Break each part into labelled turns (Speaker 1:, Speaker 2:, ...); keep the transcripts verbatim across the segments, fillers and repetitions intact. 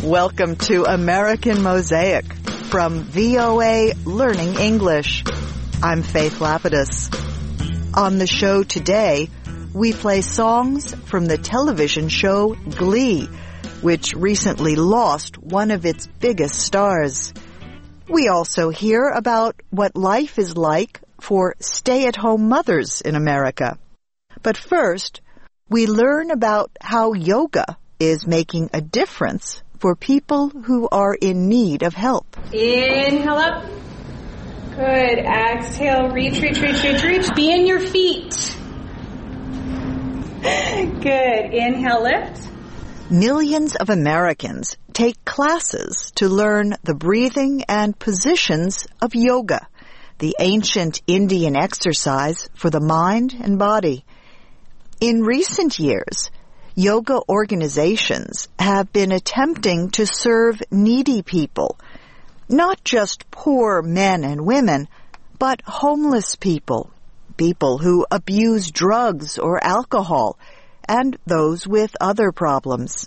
Speaker 1: Welcome to American Mosaic from V O A Learning English. I'm Faith Lapidus. On the show today, we play songs from the television show Glee, which recently lost one of its biggest stars. We also hear about what life is like for stay-at-home mothers in America. But first, we learn about how yoga is making a difference for people who are in need of help.
Speaker 2: Inhale up. Good. Exhale. Reach, reach, reach, reach, reach. Be in your feet. Good. Inhale, lift.
Speaker 1: Millions of Americans take classes to learn the breathing and positions of yoga, the ancient Indian exercise for the mind and body. In recent years, yoga organizations have been attempting to serve needy people, not just poor men and women, but homeless people, people who abuse drugs or alcohol, and those with other problems.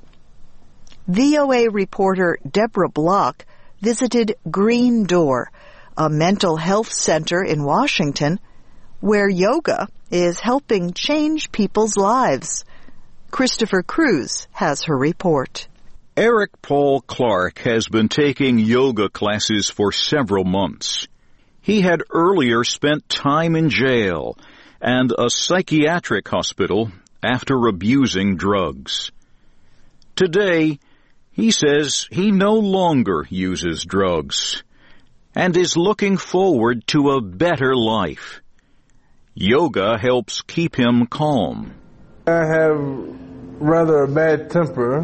Speaker 1: V O A reporter Deborah Block visited Green Door, a mental health center in Washington, where yoga is helping change people's lives. Christopher Cruz has her report.
Speaker 3: Eric Paul Clark has been taking yoga classes for several months. He had earlier spent time in jail and a psychiatric hospital after abusing drugs. Today, he says he no longer uses drugs and is looking forward to a better life. Yoga helps keep him calm.
Speaker 4: I have rather a bad temper,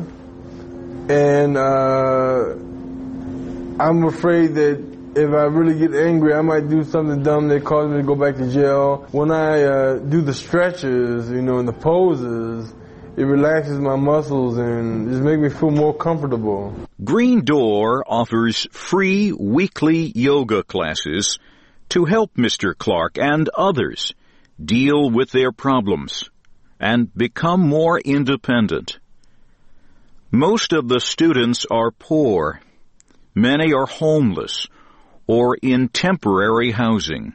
Speaker 4: and uh, I'm afraid that if I really get angry, I might do something dumb that causes me to go back to jail. When I uh, do the stretches, you know, and the poses, it relaxes my muscles and just makes me feel more comfortable.
Speaker 3: Green Door offers free weekly yoga classes to help Mister Clark and others deal with their problems and become more independent. Most of the students are poor. Many are homeless or in temporary housing.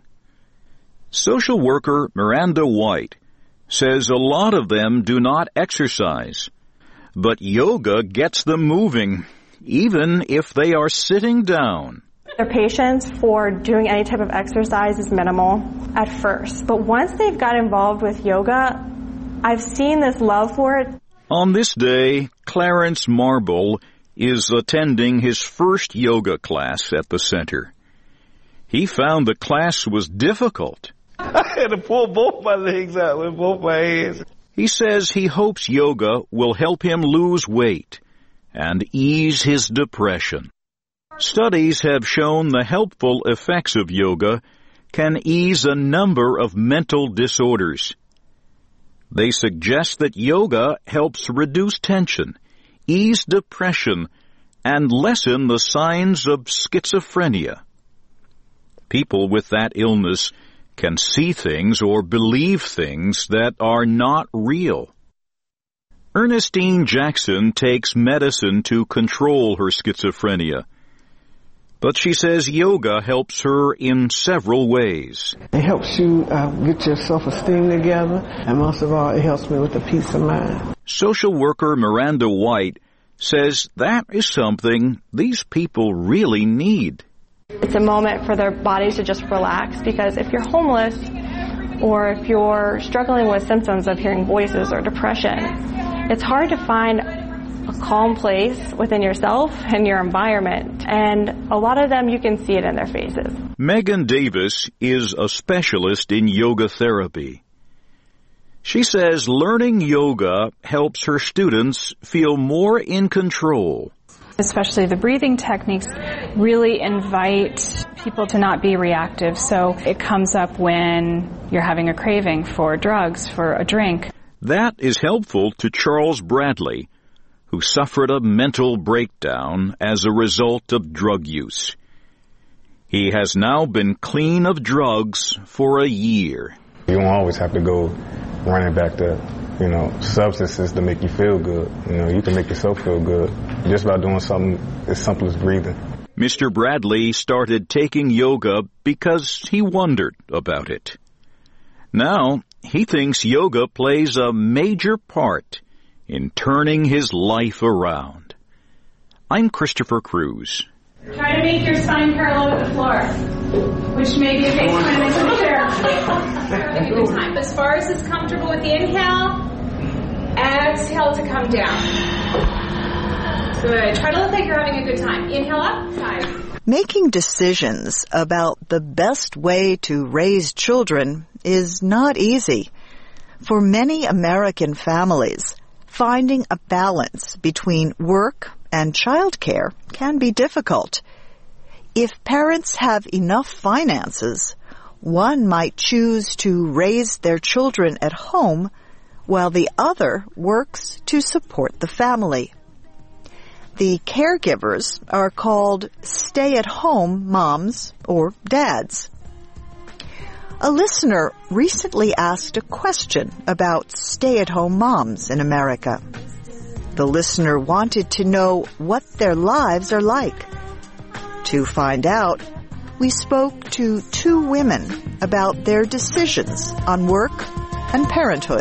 Speaker 3: Social worker Miranda White says a lot of them do not exercise, but yoga gets them moving, even if they are sitting down.
Speaker 5: Their patience for doing any type of exercise is minimal at first, but once they've got involved with yoga, I've seen this love for it.
Speaker 3: On this day, Clarence Marble is attending his first yoga class at the center. He found the class was difficult.
Speaker 4: I had to pull both my legs out with both my hands.
Speaker 3: He says he hopes yoga will help him lose weight and ease his depression. Studies have shown the helpful effects of yoga can ease a number of mental disorders. They suggest that yoga helps reduce tension, ease depression, and lessen the signs of schizophrenia. People with that illness can see things or believe things that are not real. Ernestine Jackson takes medicine to control her schizophrenia, but she says yoga helps her in several ways.
Speaker 6: It helps you uh, get your self-esteem together, and most of all, it helps me with the peace of mind.
Speaker 3: Social worker Miranda White says that is something these people really need.
Speaker 5: It's a moment for their bodies to just relax, because if you're homeless or if you're struggling with symptoms of hearing voices or depression, it's hard to find a calm place within yourself and your environment. And a lot of them, you can see it in their faces.
Speaker 3: Megan Davis is a specialist in yoga therapy. She says learning yoga helps her students feel more in control.
Speaker 7: Especially the breathing techniques really invite people to not be reactive. So it comes up when you're having a craving for drugs, for a drink.
Speaker 3: That is helpful to Charles Bradley, who suffered a mental breakdown as a result of drug use. He has now been clean of drugs for a year.
Speaker 8: You won't always have to go running back to you know, substances to make you feel good. You know, you can make yourself feel good just by doing something as simple as breathing.
Speaker 3: Mister Bradley started taking yoga because he wondered about it. Now, he thinks yoga plays a major part in turning his life around. I'm Christopher Cruz.
Speaker 2: Try to make your spine parallel with the floor, which maybe takes time into the chair. Having a good time. As far as is comfortable with the inhale, exhale to come down. Good. Try to look like you're having a good time. Inhale up, side.
Speaker 1: Making decisions about the best way to raise children is not easy. For many American families, finding a balance between work and childcare can be difficult. If parents have enough finances, one might choose to raise their children at home while the other works to support the family. The caregivers are called stay-at-home moms or dads. A listener recently asked a question about stay-at-home moms in America. The listener wanted to know what their lives are like. To find out, we spoke to two women about their decisions on work and parenthood.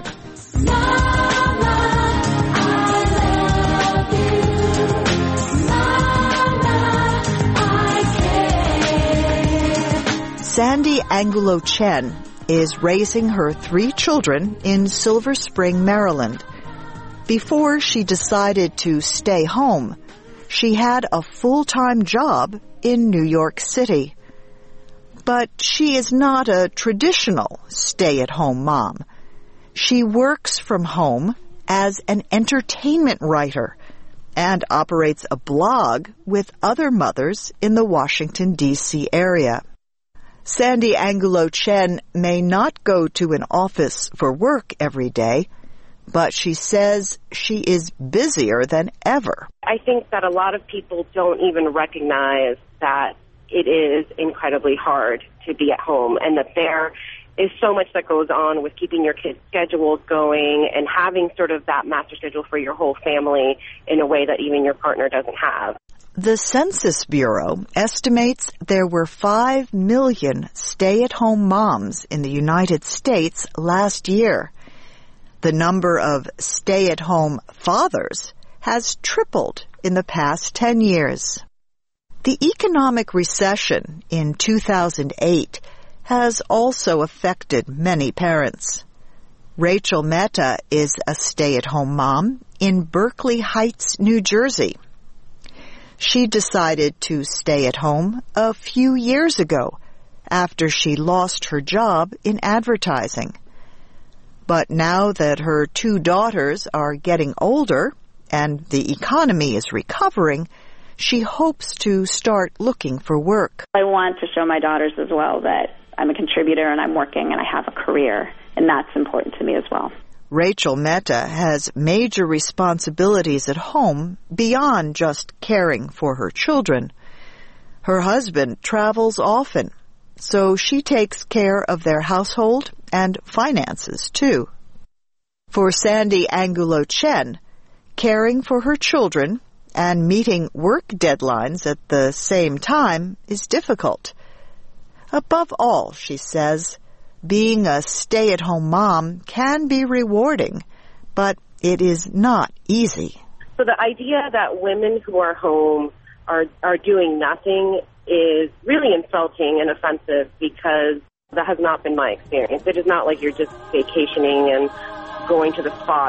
Speaker 1: Sandy Angulo Chen is raising her three children in Silver Spring, Maryland. Before she decided to stay home, she had a full-time job in New York City. But she is not a traditional stay-at-home mom. She works from home as an entertainment writer and operates a blog with other mothers in the Washington, D C area. Sandy Angulo Chen may not go to an office for work every day, but she says she is busier than ever.
Speaker 9: I think that a lot of people don't even recognize that it is incredibly hard to be at home and that there is so much that goes on with keeping your kids' schedules going and having sort of that master schedule for your whole family in a way that even your partner doesn't have.
Speaker 1: The Census Bureau estimates there were five million stay-at-home moms in the United States last year. The number of stay-at-home fathers has tripled in the past ten years. The economic recession in two thousand eight has also affected many parents. Rachel Mehta is a stay-at-home mom in Berkeley Heights, New Jersey. She decided to stay at home a few years ago after she lost her job in advertising. But now that her two daughters are getting older and the economy is recovering, she hopes to start looking for work.
Speaker 10: I want to show my daughters as well that I'm a contributor and I'm working and I have a career, and that's important to me as well.
Speaker 1: Rachel Mehta has major responsibilities at home beyond just caring for her children. Her husband travels often, so she takes care of their household and finances, too. For Sandy Angulo Chen, caring for her children and meeting work deadlines at the same time is difficult. Above all, she says, being a stay-at-home mom can be rewarding, but it is not easy.
Speaker 9: So the idea that women who are home are, are doing nothing is really insulting and offensive because that has not been my experience. It is not like you're just vacationing and going to the spa.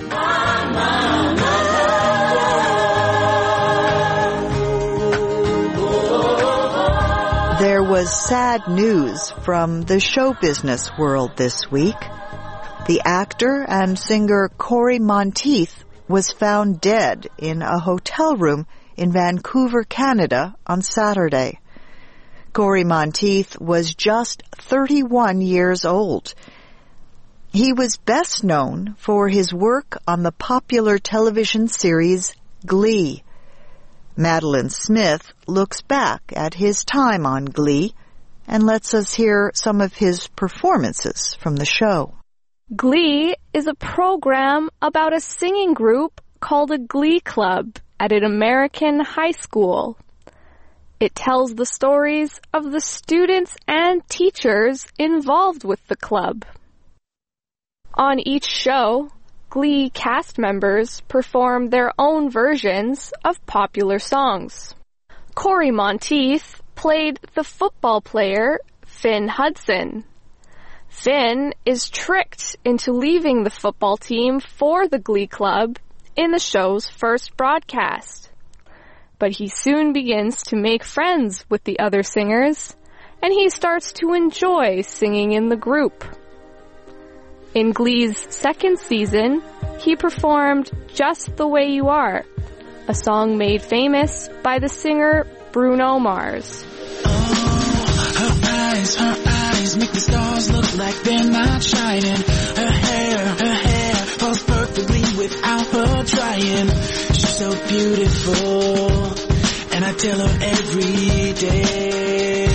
Speaker 1: There was sad news from the show business world this week. The actor and singer Cory Monteith was found dead in a hotel room in Vancouver, Canada on Saturday. Cory Monteith was just thirty-one years old. He was best known for his work on the popular television series Glee. Madeline Smith looks back at his time on Glee and lets us hear some of his performances from the show.
Speaker 11: Glee is a program about a singing group called a Glee Club at an American high school. It tells the stories of the students and teachers involved with the club. On each show, Glee cast members perform their own versions of popular songs. Corey Monteith played the football player Finn Hudson. Finn is tricked into leaving the football team for the Glee Club in the show's first broadcast. But he soon begins to make friends with the other singers, and he starts to enjoy singing in the group. In Glee's second season, he performed Just the Way You Are, a song made famous by the singer Bruno Mars.
Speaker 12: Oh, her eyes, her eyes make the stars look like they're not shining. Her hair, her hair falls perfectly without her trying. She's so beautiful, and I tell her every day.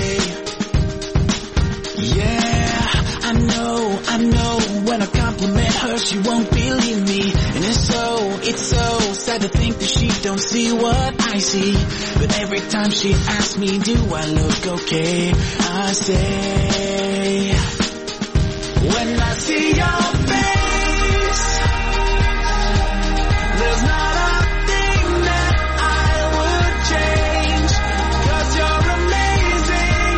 Speaker 12: Yeah, I know, I know, when I compliment her she won't believe me. And it's so, it's so sad to think that she don't see what I see. But every time she asks me, do I look okay? I say, when I see your face, there's not a thing that I would change. 'Cause you're amazing,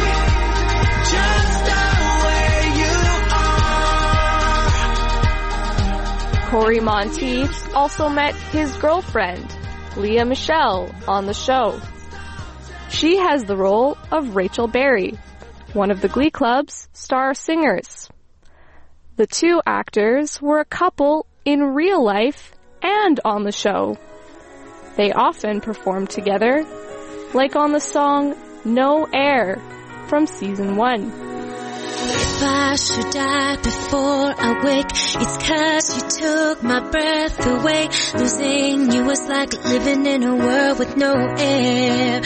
Speaker 12: just the way you are.
Speaker 11: Corey Monteith also met his girlfriend, Lea Michele, on the show. She has the role of Rachel Berry, one of the Glee Club's star singers. The two actors were a couple in real life and on the show. They often performed together, like on the song No Air from season one.
Speaker 13: If I should die before I wake, it's 'cause you took my breath away. Losing you was like living in a world with no air.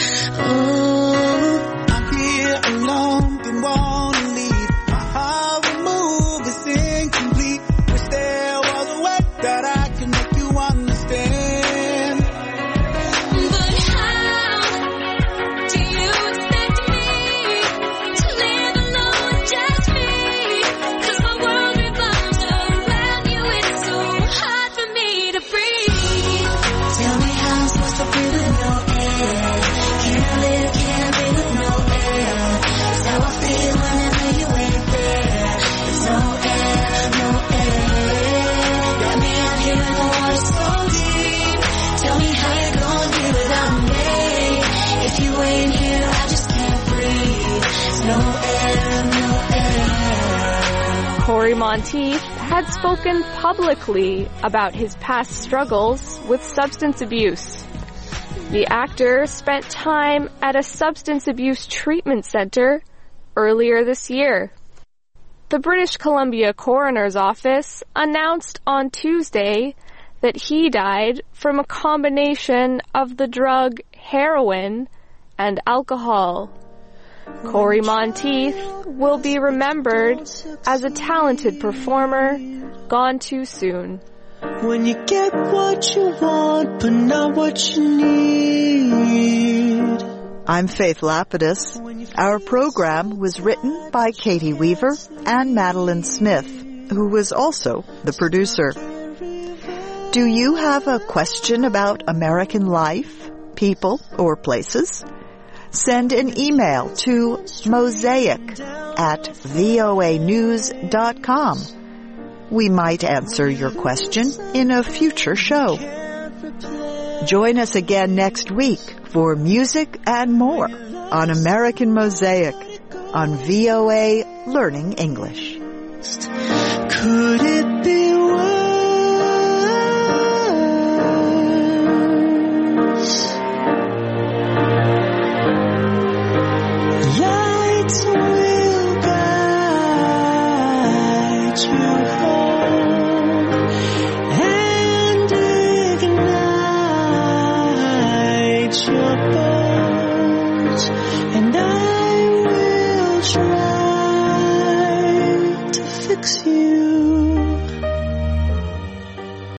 Speaker 13: Oh,
Speaker 12: I'm here alone, don't wanna leave. My heart will move, it's incomplete. Wish there was a way that I could make you understand.
Speaker 13: but how do you expect me to live alone, just me? 'Cause my world revolves around you, it's so hard for me to breathe. Tell me how I'm supposed to breathe with no air. Can I live, can I breathe with no air? It's how I feel whenever you ain't there. There's no air, no air. Got me out here in the water so deep. Tell me how you gonna be without me. If you ain't here, I just can't breathe. There's no air, no air.
Speaker 11: Corey Monteith had spoken publicly about his past struggles with substance abuse. The actor spent time at a substance abuse treatment center earlier this year. The British Columbia Coroner's Office announced on Tuesday that he died from a combination of the drug heroin and alcohol. Corey Monteith will be remembered as a talented performer gone too soon.
Speaker 12: When you get what you want, but not what you need.
Speaker 1: I'm Faith Lapidus. Our program was written by Katie Weaver and Madeline Smith, who was also the producer. Do you have a question about American life, people, or places? Send an email to mosaic at voa news dot com. We might answer your question in a future show. Join us again next week for music and more on American Mosaic on V O A Learning English.